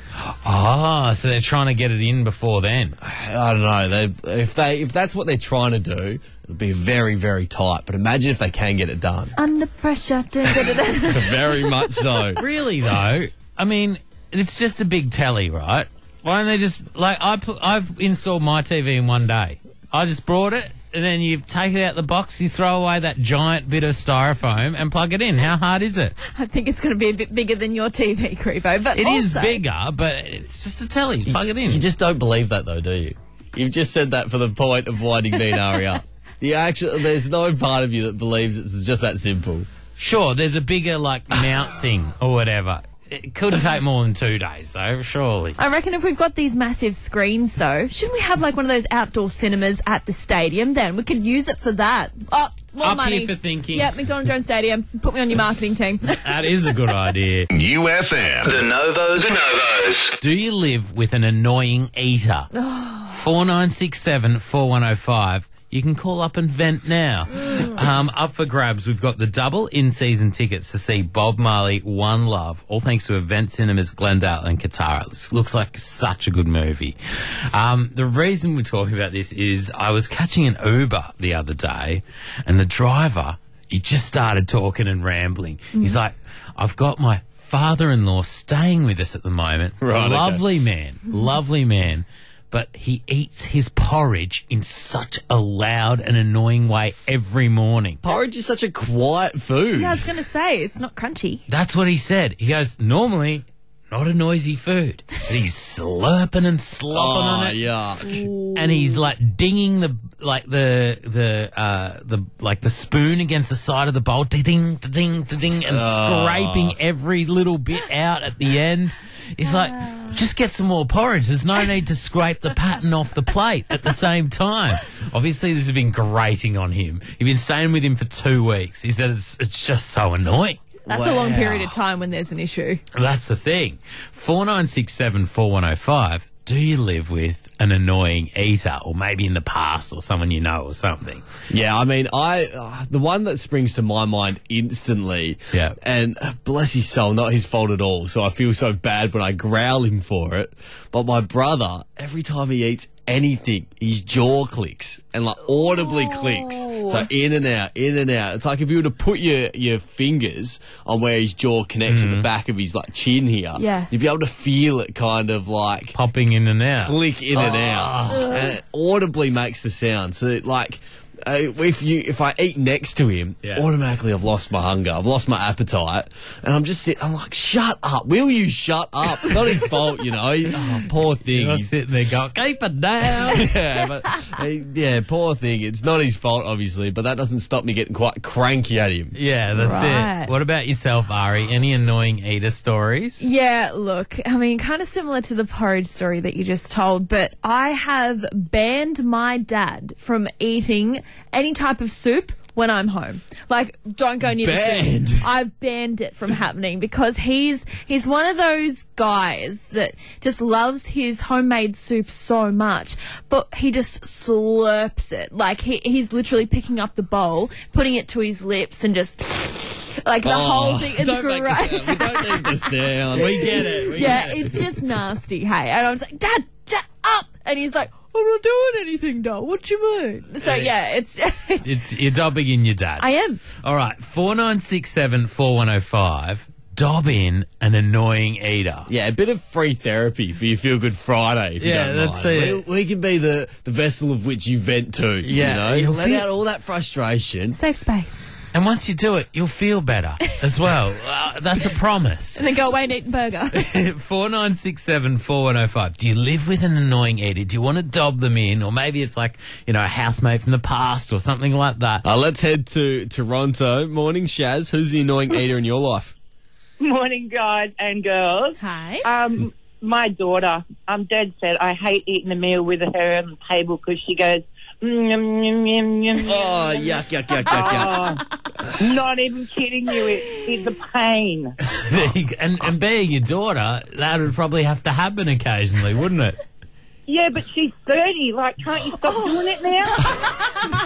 Oh, so they're trying to get it in before then. I don't know. They, if they if that's what they're trying to do, it'll be very, very tight. But imagine if they can get it done. Under pressure. Dun, dun, dun, dun. Very much so. Really, though, I mean, it's just a big telly, right? Why don't they just, like, I put, I've installed my T V in one day. I just brought it, and then you take it out the box, you throw away that giant bit of styrofoam and plug it in. How hard is it? I think it's going to be a bit bigger than your T V, Creepo. But It is also, bigger, but it's just a telly. Plug it in. You just don't believe that, though, do you? You've just said that for the point of winding me and Ari up. You actually, there's no part of you that believes it's just that simple. Sure, there's a bigger, like, mount thing or whatever. It couldn't take more than two days, though, surely. I reckon if we've got these massive screens, though, shouldn't we have like one of those outdoor cinemas at the stadium then? We could use it for that. Oh, more Up money. here for thinking. Yeah, McDonald Jones Stadium. Put me on your marketing team. That is a good idea. U F M. The Novos. The Novos. Do you live with an annoying eater? four nine six seven, four one oh five. You can call up and vent now. Um, up for grabs, we've got the double in-season tickets to see Bob Marley, One Love, all thanks to Event Cinemas, Glendale and Katara. This looks like such a good movie. Um, the reason we're talking about this is I was catching an Uber the other day, and the driver, he just started talking and rambling. He's like, I've got my father-in-law staying with us at the moment. Right, okay. Lovely man, lovely man. But he eats his porridge in such a loud and annoying way every morning. Porridge is such a quiet food. Yeah, I was going to say, it's not crunchy. That's what he said. He goes, normally, not a noisy food. But he's slurping and slopping Oh, on it. yeah. And he's like dinging the like the the uh the like the spoon against the side of the bowl, ding ding ding ding, and scraping every little bit out at the end. He's like, just get some more porridge. There's no need to scrape the pattern off the plate at the same time. Obviously, this has been grating on him. You've been staying with him for two weeks. He said it's it's just so annoying. That's a long period of time when there's an issue. That's the thing. four nine six seven, four one oh five. Do you live with an annoying eater, or maybe in the past, or someone you know, or something? Yeah, I mean, I uh, the one that springs to my mind instantly, Yeah. and uh, bless his soul, not his fault at all, so I feel so bad when I growl him for it, but my brother, every time he eats anything, his jaw clicks, and like audibly clicks, so in and out, in and out. It's like if you were to put your, your fingers on where his jaw connects at the back of his like chin here, Yeah. you'd be able to feel it kind of like Popping in and out. click in and out, and it audibly makes the sound. So, like, uh, if you if I eat next to him, Yeah. automatically I've lost my hunger, I've lost my appetite, and I'm just sitting. I'm like, shut up! Will you shut up? Not his fault, you know. Oh, poor thing. You're He's- sitting there going, keep it down. yeah, but uh, yeah, poor thing. It's not his fault, obviously, but that doesn't stop me getting quite cranky at him. Yeah, that's Right. it. What about yourself, Ari? Any annoying eater stories? Yeah, look, I mean, kind of similar to the porridge story that you just told, but I have banned my dad from eating any type of soup when I'm home. Like, don't go near Banned? the soup. I've banned it from happening because he's he's one of those guys that just loves his homemade soup so much, but he just slurps it. Like, he he's literally picking up the bowl, putting it to his lips, and just like the whole thing. It's don't make great. the sound. We don't need the sound. We get it. We Yeah, get it. it's just nasty, hey. And I was like, Dad, shut up! And he's like, I'm not doing anything, Dad. What you mean? So, yeah, it's... it's It's, you're dobbing in your dad. I am. All right, four nine six seven, four one oh five. Dob in an annoying eater. Yeah, a bit of free therapy for your Feel Good Friday. If Yeah, you don't that's mind. it. We, we can be the, the vessel of which you vent to. Yeah, you know, you'll let feel- out all that frustration. Safe space. And once you do it, you'll feel better as well. Uh, that's a promise. And then go away and eat a burger. four nine six seven, four one oh five. Do you live with an annoying eater? Do you want to dob them in? Or maybe it's like, you know, a housemate from the past or something like that. Uh, let's head to Toronto. Morning, Shaz. Who's the annoying eater in your life? Morning, guys and girls. Hi. Um, my daughter, I'm dead set. I hate eating a meal with her on the table because she goes, mm, yum, yum, yum, yum, Oh, yum. yuck, yuck, yuck, yuck, yuck. Oh, not even kidding you. It, it's a pain. and, and being your daughter, that would probably have to happen occasionally, wouldn't it? Yeah, but she's thirty. Like, can't you stop doing it now?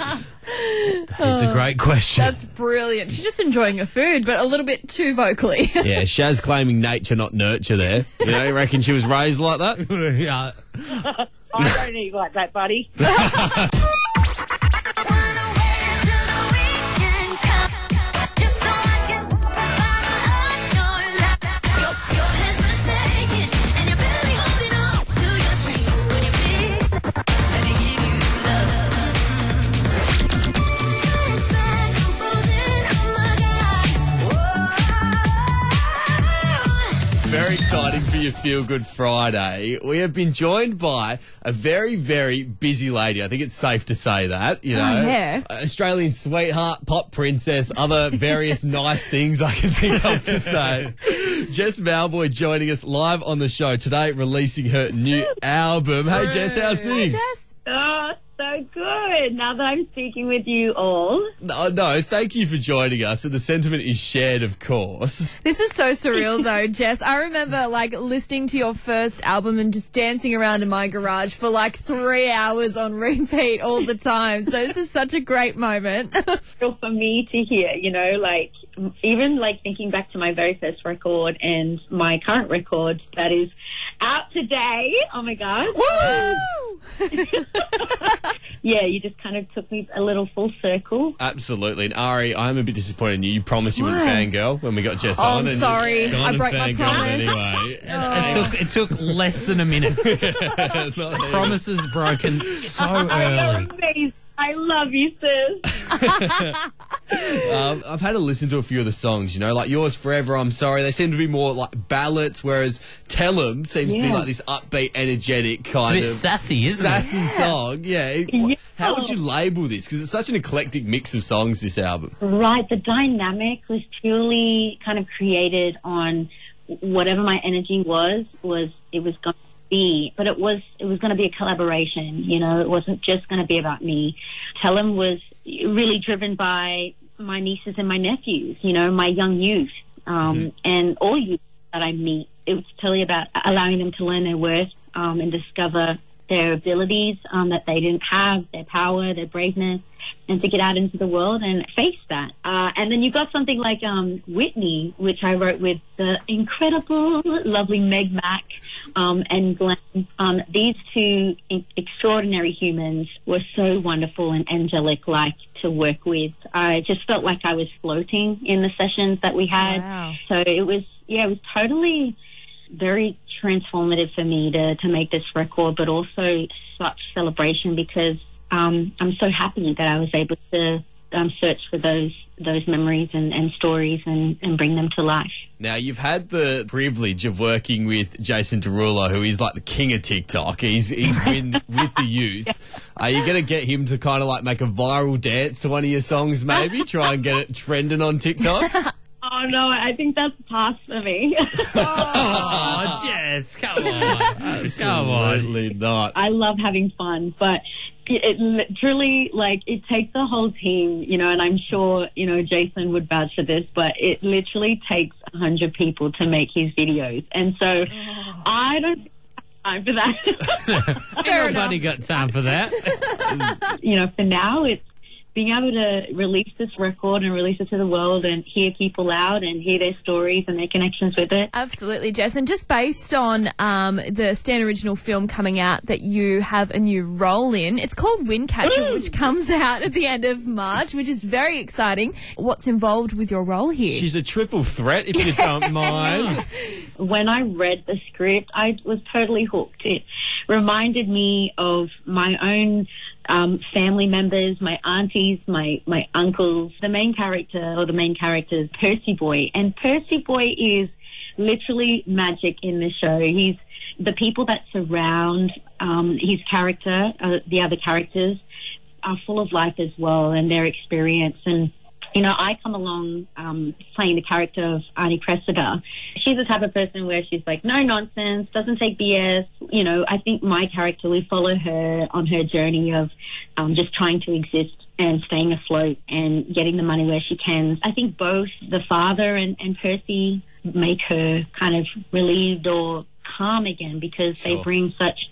It's a great question. That's brilliant. She's just enjoying her food, but a little bit too vocally. Yeah, Shaz claiming nature, not nurture there. You know, you reckon she was raised like that? Yeah. I don't eat like that, buddy. Very exciting for your Feel Good Friday. We have been joined by a very, very busy lady. I think it's safe to say that, you know. Oh, yeah. Australian sweetheart, pop princess, other various nice things I can think of to say. Jess Mauboy joining us live on the show today, releasing her new album. Hey, Jess, how's things? Oh, so good. Now that I'm speaking with you all. No, no, thank you for joining us, and the sentiment is shared, of course. This is so surreal, though, Jess. I remember, like, listening to your first album and just dancing around in my garage for, like, three hours on repeat all the time. So this is such a great moment. For me to hear, you know, like, even, like, thinking back to my very first record and my current record that is out today. Oh, my God. Woo! Yeah, you just kind of took me a little full circle. Absolutely. And Ari, I'm a bit disappointed in you. You promised you wouldn't Why? fangirl when we got Jess Oh, on. I'm and sorry. you've gone I and broke my fangirled promise. Anyway. It took it took less than a minute. Promises broken so early. Amazing. I love you, sis. um, I've had to listen to a few of the songs, you know, like Yours Forever, I'm Sorry. They seem to be more like ballads, whereas Tell 'Em seems to be Yeah. like this upbeat, energetic kind It's a bit of sassy, isn't sassy it? song. Yeah. It- Yeah. How would you label this? Because it's such an eclectic mix of songs, this album. Right. The dynamic was purely kind of created on whatever my energy was, was it was going to be, but it was, it was going to be a collaboration, you know, it wasn't just going to be about me. Tell 'Em was really driven by my nieces and my nephews, you know, my young youth, um, Mm-hmm. and all youth that I meet. It was totally about allowing them to learn their worth, um, and discover their abilities, um, that they didn't have, their power, their braveness, and to get out into the world and face that. Uh, and then you've got something like um, Whitney, which I wrote with the incredible, lovely Meg Mac um, and Glenn. Um, these two e- extraordinary humans were so wonderful and angelic like to work with. I just felt like I was floating in the sessions that we had. Wow. So it was, yeah, it was totally very transformative for me to, to make this record, but also such celebration because um, I'm so happy that I was able to um, search for those those memories and, and stories and, and bring them to life. Now, you've had the privilege of working with Jason Derulo, who is like the king of TikTok. He's he's been with the youth. Are you going to get him to kind of like make a viral dance to one of your songs, maybe? Try and get it trending on TikTok? Oh, no, I think that's past for me. Oh, Jess, come on. Come on. Absolutely not. I love having fun, but it, it literally, like, it takes a whole team, you know, and I'm sure, you know, Jason would vouch for this, but it literally takes one hundred people to make his videos. And so I don't have time for that. Everybody got time for that. You know, for now, it's being able to release this record and release it to the world and hear people out and hear their stories and their connections with it. Absolutely, Jess. And just based on um, the Stan Original film coming out that you have a new role in, it's called Windcatcher, which comes out at the end of March, which is very exciting. What's involved with your role here? She's a triple threat, if you don't mind. When I read the script, I was totally hooked. It reminded me of my own um, family members, my aunties, my, my uncles. The main character, or the main character is Percy Boy. And Percy Boy is literally magic in the show. He's the people that surround um, his character, uh, the other characters, are full of life as well and their experience. And you know, I come along um, playing the character of Arnie Cressida. She's the type of person where she's like, no nonsense, doesn't take B S. You know, I think my character, we follow her on her journey of um, just trying to exist and staying afloat and getting the money where she can. I think both the father and, and Percy make her kind of relieved or calm again because Sure. they bring such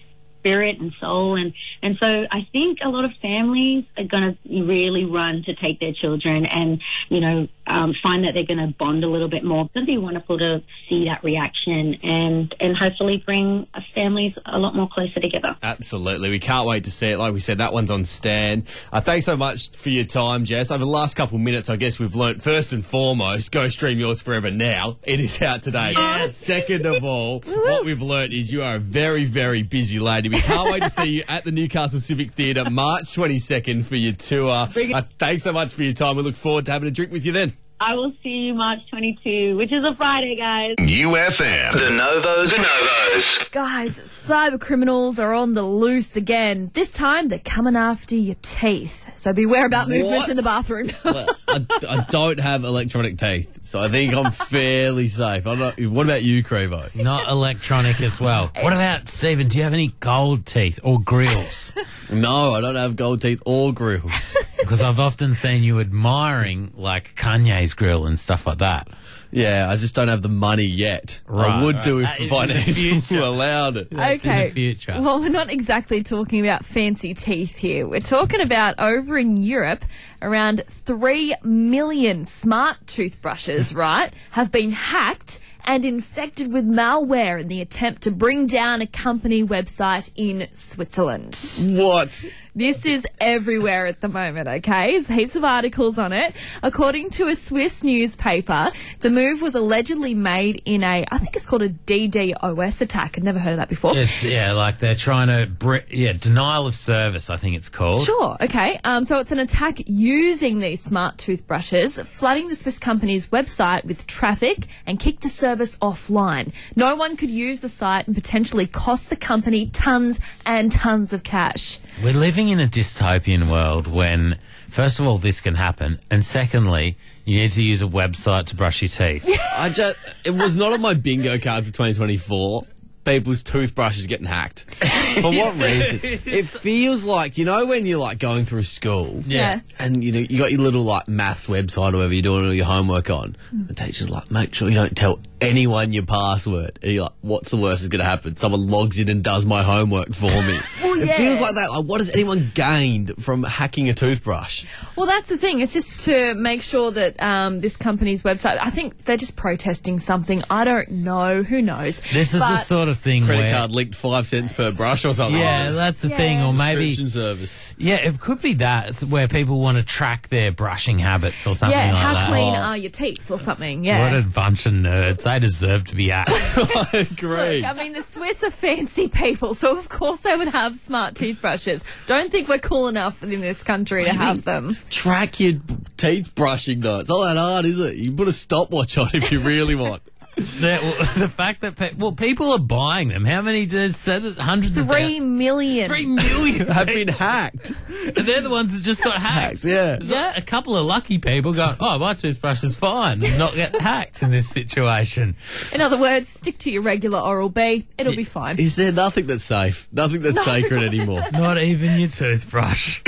spirit and soul. And, and so I think a lot of families are going to really run to take their children and, you know, um, find that they're going to bond a little bit more. It's going to be wonderful to see that reaction and, and hopefully bring us families a lot more closer together. Absolutely. We can't wait to see it. Like we said, that one's on Stan. Uh, thanks so much for your time, Jess. Over the last couple of minutes, I guess we've learnt first and foremost, go stream Yours Forever now. It is out today. Yes. Second of all, what we've learnt is you are a very, very busy lady. We can't wait to see you at the Newcastle Civic Theatre March twenty-second for your tour. Uh, thanks so much for your time. We look forward to having a drink with you then. I will see you March twenty-second, which is a Friday, guys. U F M. De Novos. De Novos. Guys, cyber criminals are on the loose again. This time, they're coming after your teeth. So beware about movements What? in the bathroom. Well, I, I don't have electronic teeth, so I think I'm fairly safe. I don't know, what about you, Crevo? Not electronic as well. What about, Stephen, do you have any gold teeth or grills? No, I don't have gold teeth or grills. Because I've often seen you admiring, like, Kanye's grill and stuff like that. Yeah, I just don't have the money yet. I Right, would right. do That if is in the financial future. allowed it. That's in the future. Well, we're not exactly talking about fancy teeth here. We're talking about over in Europe, around three million smart toothbrushes, right, have been hacked and infected with malware in the attempt to bring down a company website in Switzerland. What? This is everywhere at the moment, okay? There's heaps of articles on it. According to a Swiss newspaper, the move was allegedly made in a, I think it's called a D DoS attack. I'd never heard of that before. It's, yeah, like they're trying to, br- yeah, denial of service, I think it's called. Sure, okay. Um, so it's an attack using these smart toothbrushes, flooding the Swiss company's website with traffic and kicked the service offline. No one could use the site and potentially cost the company tons and tons of cash. We're living in a dystopian world when, first of all, this can happen, and secondly, you need to use a website to brush your teeth. I just, it was not on my bingo card for twenty twenty-four. People's toothbrushes getting hacked. For what reason? It feels like, you know, when you're like going through school, Yeah. and you know you got your little like maths website or whatever you're doing all your homework on. The teacher's like, make sure you don't tell anyone your password. And you're like, what's the worst that's going to happen? Someone logs in and does my homework for me. Well, It yeah. feels like that. Like, what has anyone gained from hacking a toothbrush? Well, that's the thing. It's just to make sure that um, this company's website, I think they're just protesting something. I don't know. Who knows? This is But- the sort of thing Credit where... card linked five cents per brush or something. Yeah, that's the Yeah. thing, or maybe... Subscription service. Yeah, it could be that. It's where people want to track their brushing habits or something Yeah, like how that. clean Oh. are your teeth or something? Yeah. What a bunch of nerds. They deserve to be at. I agree. Look, I mean, the Swiss are fancy people, so of course they would have smart toothbrushes. Don't think we're cool enough in this country to have them. Track your b- teeth brushing though. It's not that hard, is it? You can put a stopwatch on if you really want. the, the fact that pe- well, people are buying them. How many did said it? Hundreds of Three thou- million. Three million Have been hacked. And they're the ones that just got hacked. Yeah. There's Yeah. a couple of lucky people going, oh, my toothbrush is fine, and not get hacked in this situation. In other words, stick to your regular Oral-B. It'll be fine. Is there nothing that's safe? Nothing that's sacred anymore. Not even your toothbrush.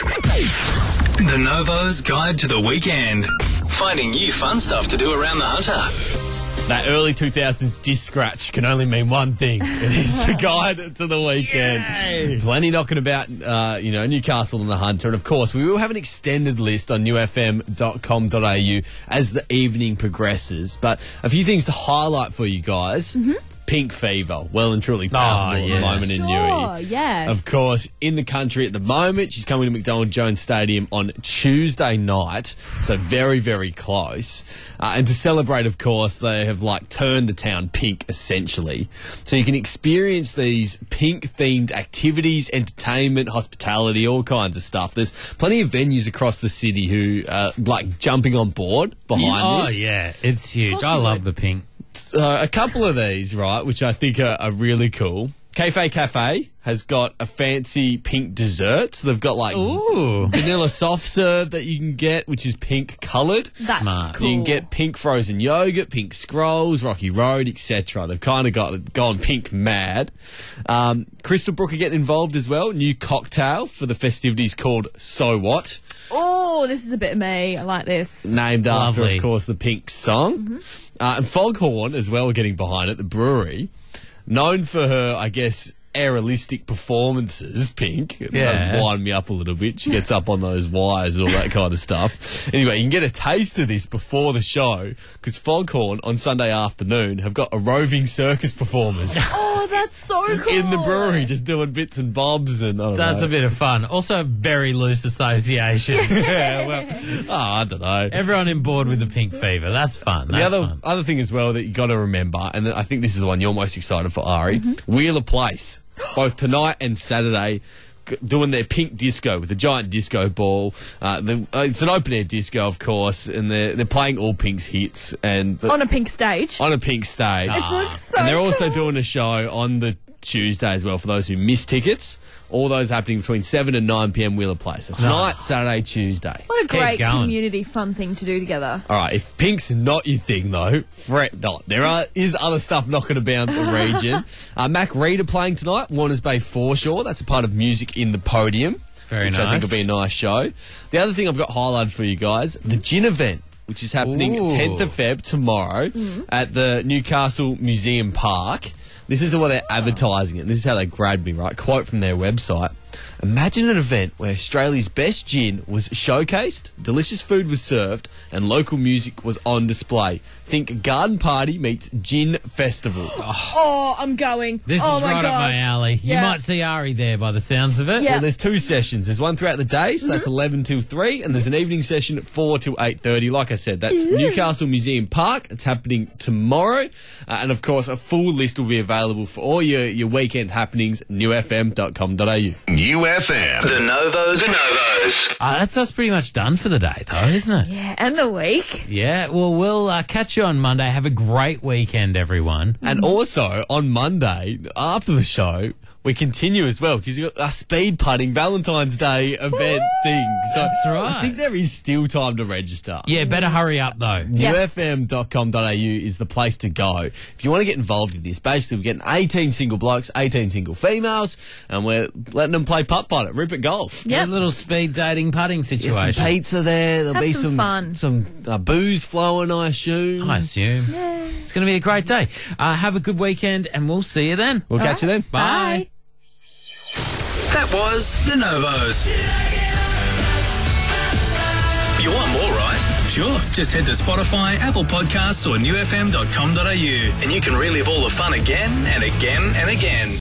The Novo's Guide to the Weekend. Finding new fun stuff to do around the Hunter. That early two thousands disc scratch can only mean one thing. It is the guide to the weekend. Yay. Plenty knocking about, uh, you know, Newcastle and the Hunter. And of course, we will have an extended list on u f m dot com dot a u as the evening progresses. But a few things to highlight for you guys. Pink fever, well and truly palpable at yeah. the moment in Sure, Newey. yeah. Of course, in the country at the moment, she's coming to McDonald Jones Stadium on Tuesday night, so very, very close. Uh, and to celebrate, of course, they have like turned the town pink, essentially. So you can experience these pink-themed activities, entertainment, hospitality, all kinds of stuff. There's plenty of venues across the city who are like jumping on board behind Oh, this. yeah, it's huge. I love the pink. So a couple of these, right, which I think are, are really cool. Cafe Cafe has got a fancy pink dessert. So they've got like Ooh. vanilla soft serve that you can get, which is pink coloured. That's Smart. cool. You can get pink frozen yogurt, pink scrolls, Rocky Road, et cetera. They've kind of got gone pink mad. Um, Crystal Brook are getting involved as well. New cocktail for the festivities called So What, Oh, this is a bit of me. I like this. named after, Lovely. of course, the Pink song. Uh, and Foghorn as well, getting behind it, the brewery, known for her, I guess, aerialistic performances, Pink. It Yeah. does wind me up a little bit. She gets up on those wires and all that kind of stuff. Anyway, you can get a taste of this before the show because Foghorn on Sunday afternoon have got a roving circus performers Oh, that's so cool. in the brewery just doing bits and bobs and I don't That's know. a bit of fun. Also, a very loose association. Yeah, well, oh, I don't know. Everyone in board with the pink fever. That's fun. The That's other fun. other thing as well that you got to remember, and I think this is the one you're most excited for, Ari, Wheeler Place, both tonight and Saturday, g- doing their pink disco with a giant disco ball. Uh, the, uh, it's an open air disco, of course, and they're they're playing all Pink's hits and the, On a pink stage. on a pink stage. It looks so and they're also cool. doing a show on the Tuesday as well for those who miss tickets. All those happening between seven and nine p.m. Wheeler Place. So tonight, Nice. Saturday, Tuesday. What a Keep great going. community fun thing to do together. All right, if Pink's not your thing, though, fret not. There are, is other stuff knocking about the region. Uh, Mac Reed are playing tonight, Warners Bay Foreshore. That's a part of Music in the Podium, Very which I think nice. will be a nice show. The other thing I've got highlighted for you guys, the Gin event, which is happening Ooh. tenth of February tomorrow at the Newcastle Museum Park. This is the way they're advertising it. This is how they grabbed me, right? Quote from their website. Imagine an event where Australia's best gin was showcased, delicious food was served, and local music was on display. Think garden party meets gin festival. Oh, I'm going. This oh is my right gosh. up my alley. You Yeah. might see Ari there by the sounds of it. Yeah. Well, there's two sessions. There's one throughout the day, so Mm-hmm. that's eleven till three, and there's an evening session at four till eight thirty. Like I said, that's Newcastle Museum Park. It's happening tomorrow. Uh, and, of course, a full list will be available for all your, your weekend happenings, new f m dot com dot a u. U F M. The Novos. The Novos. Uh, that's us pretty much done for the day, though, isn't it? Yeah, and the week. Yeah, well, we'll uh, catch you on Monday. Have a great weekend, everyone. And also, on Monday, after the show, we continue as well because you've got a speed putting Valentine's Day event thing. So That's right. I think there is still time to register. Yeah, better hurry up, though. Yes. new f m dot com dot a u is the place to go. If you want to get involved in this, basically we're getting eighteen single blokes, eighteen single females, and we're letting them play putt putt at Rupert Golf. Yep. A little speed dating putting Get situation. some pizza there. There'll Have be some some fun. some uh, booze flowing, I assume. I assume. It's going to be a great day. Uh, have a good weekend, and we'll see you then. We'll catch you then. Bye. That was The Novos. You want more, right? Sure. Just head to Spotify, Apple Podcasts, or new f m dot com dot a u, and you can relive all the fun again and again and again.